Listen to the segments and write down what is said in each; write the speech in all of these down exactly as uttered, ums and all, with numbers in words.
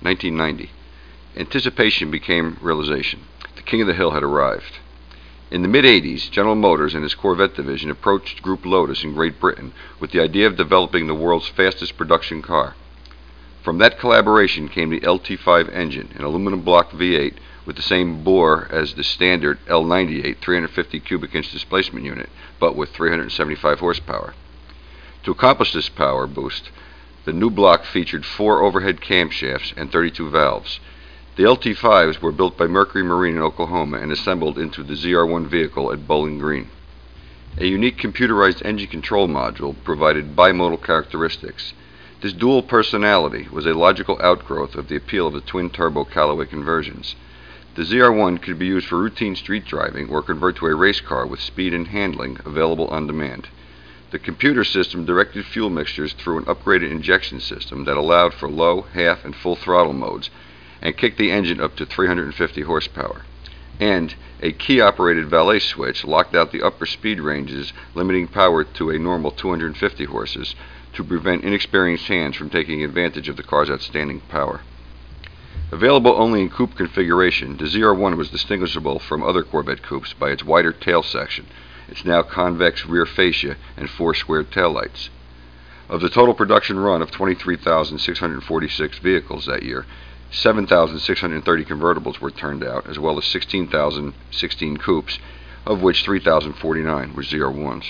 nineteen ninety. Anticipation became realization. The King of the Hill had arrived. In the mid eighties, General Motors and his Corvette division approached Group Lotus in Great Britain with the idea of developing the world's fastest production car. From that collaboration came the L T five engine, an aluminum block V eight with the same bore as the standard L ninety-eight three hundred fifty cubic inch displacement unit, but with three hundred seventy-five horsepower. To accomplish this power boost, the new block featured four overhead camshafts and thirty-two valves. The L T fives were built by Mercury Marine in Oklahoma and assembled into the Z R one vehicle at Bowling Green. A unique computerized engine control module provided bimodal characteristics. This dual personality was a logical outgrowth of the appeal of the twin-turbo Callaway conversions. The Z R one could be used for routine street driving or convert to a race car with speed and handling available on demand. The computer system directed fuel mixtures through an upgraded injection system that allowed for low, half, and full throttle modes, and kicked the engine up to three hundred fifty horsepower. And a key-operated valet switch locked out the upper speed ranges, limiting power to a normal two hundred fifty horses to prevent inexperienced hands from taking advantage of the car's outstanding power. Available only in coupe configuration, the Z R one was distinguishable from other Corvette coupes by its wider tail section, its now convex rear fascia, and four squared taillights. Of the total production run of twenty-three thousand six hundred forty-six vehicles that year, seven thousand six hundred thirty convertibles were turned out, as well as sixteen thousand sixteen coupes, of which three thousand forty-nine were Z R ones.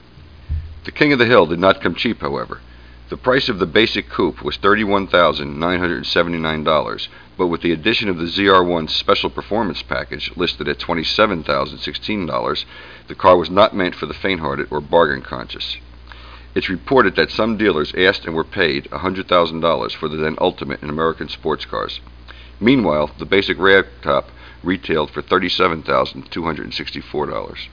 The King of the Hill did not come cheap, however. The price of the basic coupe was thirty-one thousand nine hundred seventy-nine dollars, but with the addition of the Z R one Special Performance Package, listed at twenty-seven thousand sixteen dollars, the car was not meant for the faint-hearted or bargain-conscious. It's reported that some dealers asked and were paid one hundred thousand dollars for the then ultimate in American sports cars. Meanwhile, the basic ragtop retailed for thirty-seven thousand two hundred sixty-four dollars.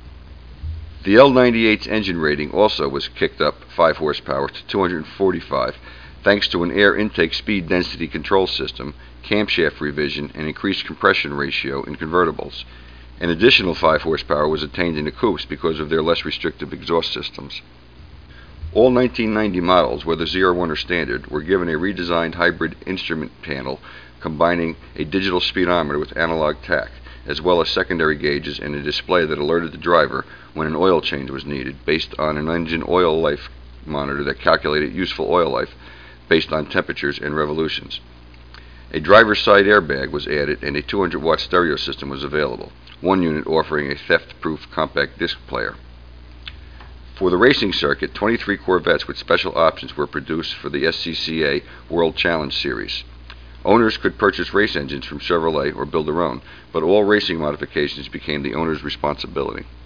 The L ninety-eight's engine rating also was kicked up five horsepower to two hundred forty-five, thanks to an air intake speed density control system, camshaft revision, and increased compression ratio in convertibles. An additional five horsepower was attained in the coupes because of their less restrictive exhaust systems. All nineteen ninety models, whether Z R one or standard, were given a redesigned hybrid instrument panel combining a digital speedometer with analog tach, as well as secondary gauges and a display that alerted the driver when an oil change was needed, based on an engine oil life monitor that calculated useful oil life based on temperatures and revolutions. A driver's side airbag was added and a two hundred watt stereo system was available, one unit offering a theft-proof compact disc player. For the racing circuit, twenty-three Corvettes with special options were produced for the S C C A World Challenge Series. Owners could purchase race engines from Chevrolet or build their own, but all racing modifications became the owner's responsibility.